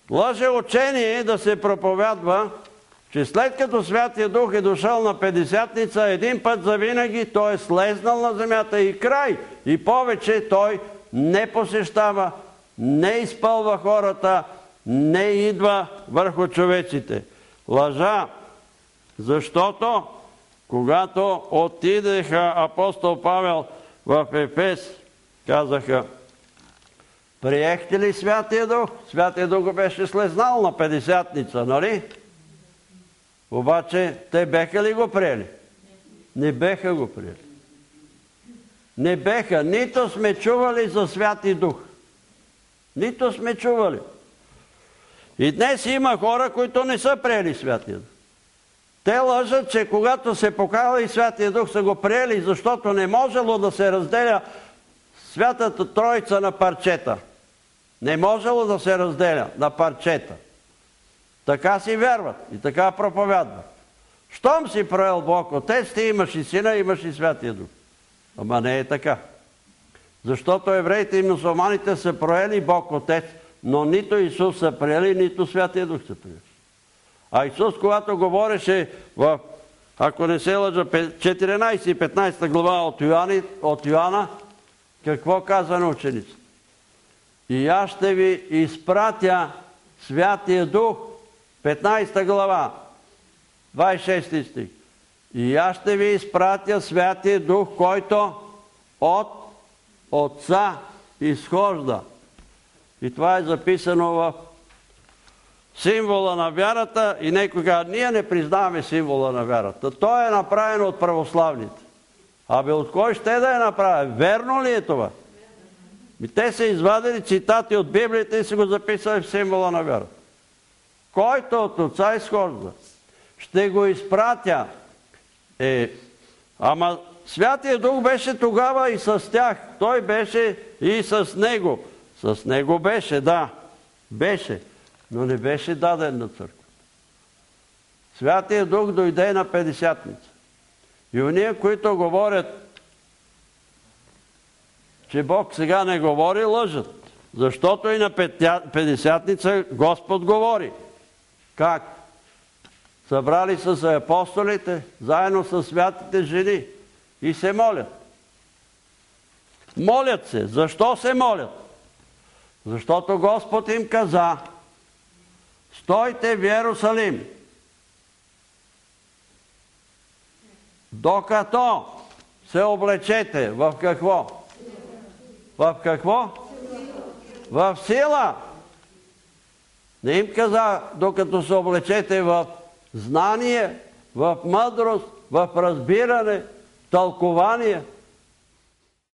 Лъжеучение да се проповядва, че след като Святия Дух е дошъл на Петдесятница, един път завинаги той е слезнал на земята и край. И повече той не посещава, не изпълва хората, не идва върху човеците. Лъжа, защото когато отидеха апостол Павел в Ефес, казаха: приехте ли Святия Дух? Святия Дух го беше слезнал на Петдесятница, нали? Обаче те беха ли го приели? Не беха го приели. Не беха. Нито сме чували за Святи Дух. Нито сме чували. И днес има хора, които не са приели Святия Дух. Те лъжат, че когато се покаяли Святия Дух са го приели, защото не можело да се разделя Святата Троица на парчета. Не можело да се разделя на парчета. Така си вярват и така проповядват. Щом си проел Бог Отец, ти имаш и Сина, имаш и Святия Дух. Ама не е така. Защото евреите и мюсюлманите са проели Бог Отец, но нито Исус са приели, нито Святия Дух са приели. А Исус, когато говореше в, ако не се лъжа, 14 и 15 глава от Йоанна, какво казва на учениците? И аз ще ви изпратя Святия Дух, 15 глава, 26 стих. И аз ще ви изпратя Святия Дух, който от Отца изхожда. И това е записано в символа на вярата и някой казва: ние не признаваме символа на вярата. Той е направен от православните. Абе от кой ще да е направен? Верно ли е това? И те са извадили цитати от Библията и са го записали в символа на вярата. Който от Отца изхожда, ще го изпратя. Ама Святия Дух беше тогава и с тях. Той беше и с него. С него беше, да. Беше. Но не беше даден на църква. Святия Дух дойде на Петдесятница. И уния, които говорят, че Бог сега не говори, лъжат. Защото и на Петдесятница Господ говори. Как? Събрали са се апостолите, заедно с святите жени и се молят. Молят се. Защо се молят? Защото Господ им каза: стойте в Йерусалим, докато се облечете в какво? В какво? В сила. Не им каза докато се облечете в знание, в мъдрост, в разбиране, тълкование.